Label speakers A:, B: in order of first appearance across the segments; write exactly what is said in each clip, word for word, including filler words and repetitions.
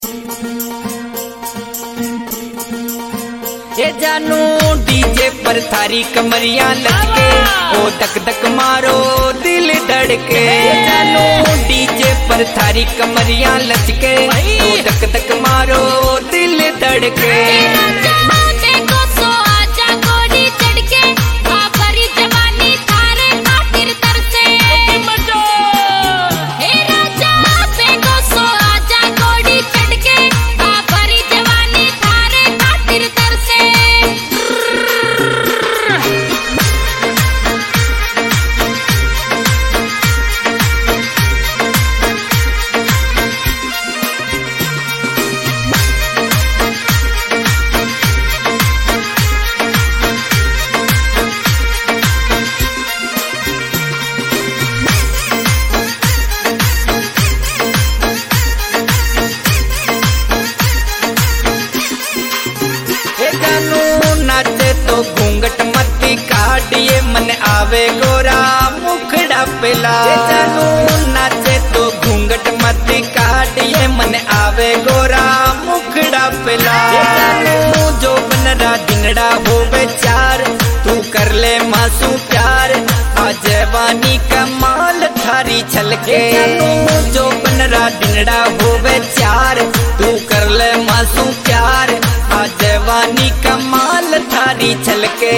A: ये जानू डीजे पर थारी कमरिया लचके, ओ धक धक मारो दिल धड़के। ये जानू डीजे पर थारी कमरिया लचके, ओ धक धक मारो दिल धड़के। नाचे तो घूंघट मती काटिए, मन आवे गोरा मुखड़ा पिला। जानू नाचे तो घूंघट मती काटिए, मन आवे गोरा मुखड़ा पिला। जानू जो बनरा दिनड़ा होवे चार, तू कर ले मासू प्यार, आज वानी कमाल थारी छलके। जानू जो बनरा दिनड़ा होवे चार, तू कर ले मासू प्यार, आज वानी कमाल थारी छलके।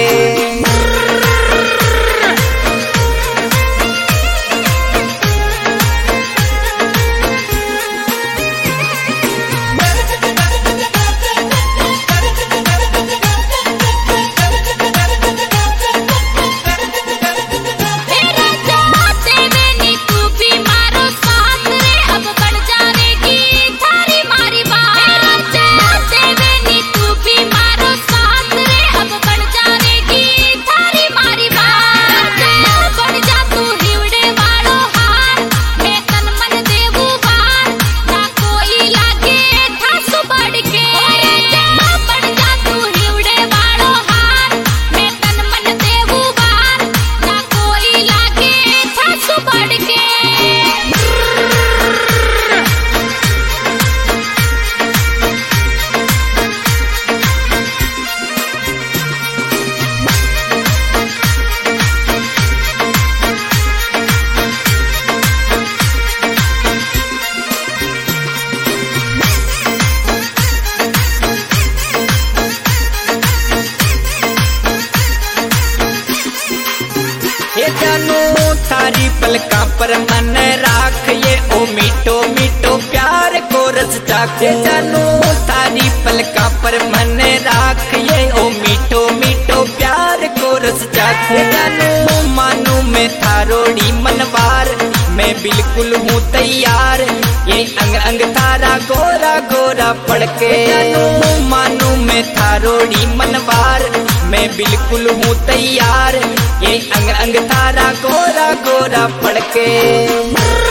A: ये जानू थारी पलका पर मन राख, ये ओ मीठो मीठो प्यार को रस चाख। ये जानू थारी पलका पर मन राख, ये ओ मीठो मीठो प्यार को रस चाख। ये जानू मानू मैं थारोड़ी मनवार, मैं बिल्कुल हूँ तैयार, ये अंग अंग थारा गोरा गोरा पड़के। जानू मानू मैं थारोड़ी मनवार, मैं बिल्कुल हूँ तैयार, ये अंग अंग थारा गोरा गोरा पड़के।